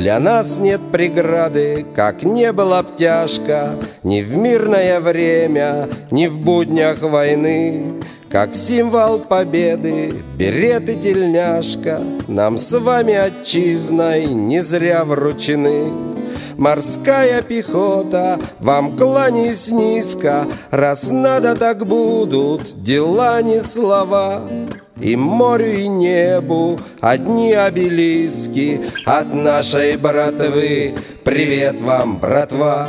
Для нас нет преграды, как не была б тяжко ни в мирное время, ни в буднях войны. Как символ победы берет и тельняшка нам с вами отчизной не зря вручены. Морская пехота, вам кланяюсь низко, раз надо, так будут дела, не слова. И морю, и небу одни обелиски от нашей братвы. Привет вам, братва!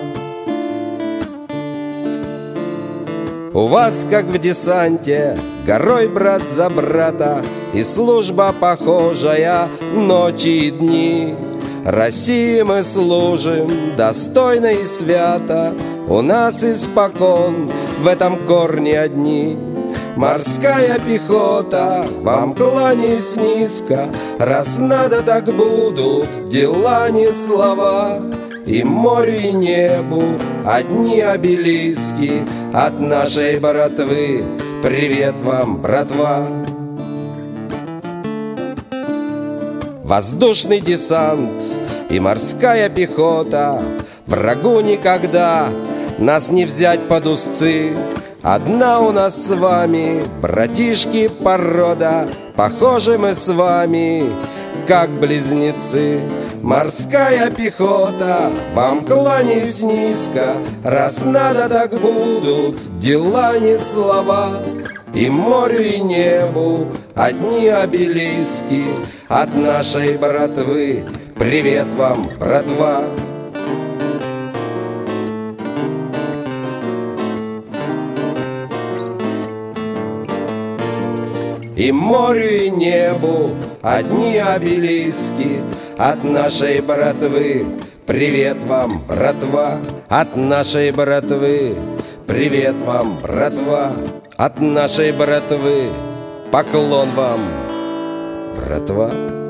У вас, как в десанте, горой брат за брата, и служба похожая ночи и дни. России мы служим достойно и свято, у нас испокон в этом корне одни. Морская пехота, вам кланяюсь низко, раз надо, так будут дела, не слова. И морю, и небу одни обелиски от нашей братвы. Привет вам, братва! Воздушный десант и морская пехота, врагу никогда нас не взять под узцы. Одна у нас с вами, братишки, порода, похожи мы с вами, как близнецы. Морская пехота, вам кланяюсь низко, раз надо, так будут дела, не слова. И морю, и небу одни обелиски от нашей братвы. Привет вам, братва! И морю, и небу одни обелиски от нашей братвы. Привет вам, братва! От нашей братвы. Привет вам, братва! От нашей братвы. Поклон вам, братва!